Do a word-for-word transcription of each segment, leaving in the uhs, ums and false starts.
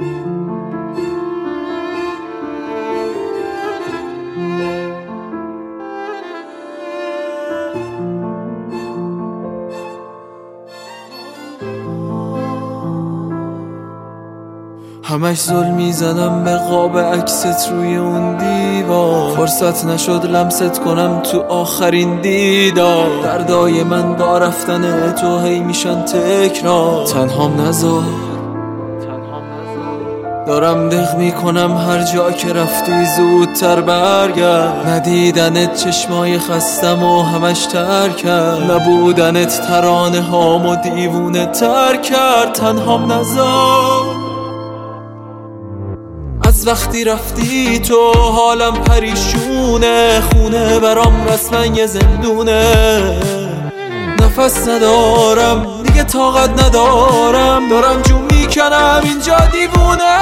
همش ظلم میزنم به قاب عکست روی اون دیوار، فرصت نشد لمست کنم تو آخرین دیدار. دردای من با رفتن تو هی میشن تکرار، تنهام نذار. دارم دق میکنم هر جا که رفتی زودتر برگرد. ندیدنت چشمای خستم و همش تر کرد، نبودنت ترانه هام و دیوونه تر کرد. تنهام نذار. از وقتی رفتی تو حالم پریشونه، خونه برام رسما یه زندونه. نفس ندارم دیگه، طاقت ندارم، دارم جون میکنم اینجا دیوونه.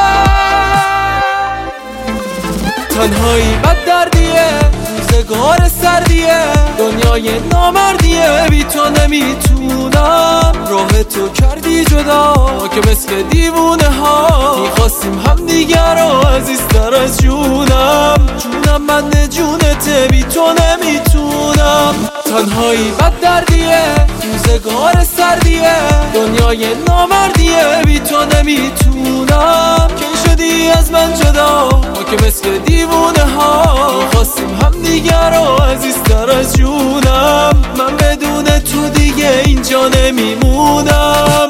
تنهایی بد دردیه، روزگار سردیه، دنیای نامردیه، بی تو نمیتونم. راه تو کردی جدا که مثل دیوونه ها میخواستیم هم دیگر رو عزیزتر از جونم. جونم من جونته، بی تو نمیتونم. تنهایی بد دردیه، روزگار سردیه، دنیای نامردیه، بی تو نمیتونم. کی شدی از من جدا که مثل دیوونه ها میخواستیم هم دیگر رو عزیزتر از جونم. من بدون تو دیگه اینجا نمیمونم.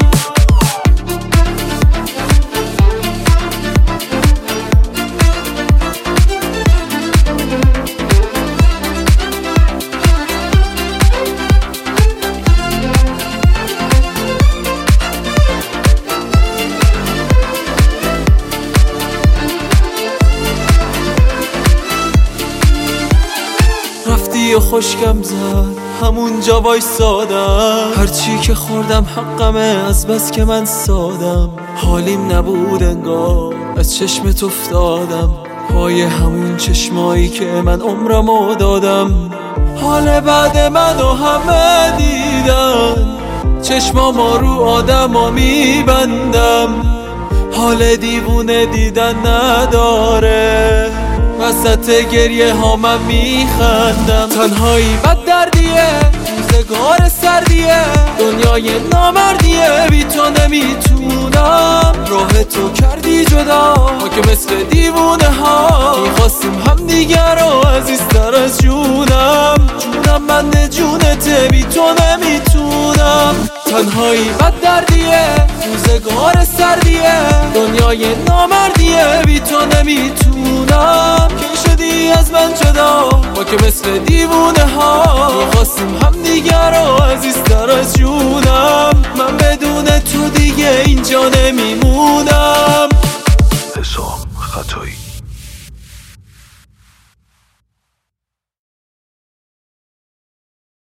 رفتی و خوشگم زد همونجا وایسادم، هرچی که خوردم حقمه از بس که من سادم. حالیم نبود انگار از چشمت افتادم، پای همون چشمایی که من عمرمو دادم. حال بعد منو همه دیدن، چشمامو رو آدما میبندم. حال دیوونه دیدن نداره، وسط گریه ها من میخندم. تنهایی بد دردیه، روزگار سردیه، دنیای نامردیه، بی تو نمیتونم. راه تو کردی جدا که مثل دیوونه ها میخواستیم هم دیگر رو عزیزتر از جونم. جونم من جونته، بی تو نمیتونم. تنهایی بد دردیه، روزگار سردیه، دنیای نامردیه، بی تو نمیتونم. کی شدی از من جدا که مثل دیوونه ها میخواستیم هم دیگر رو عزیزتر از جونم. من بدون تو دیگه اینجا نمیمونم. حسام خطایی.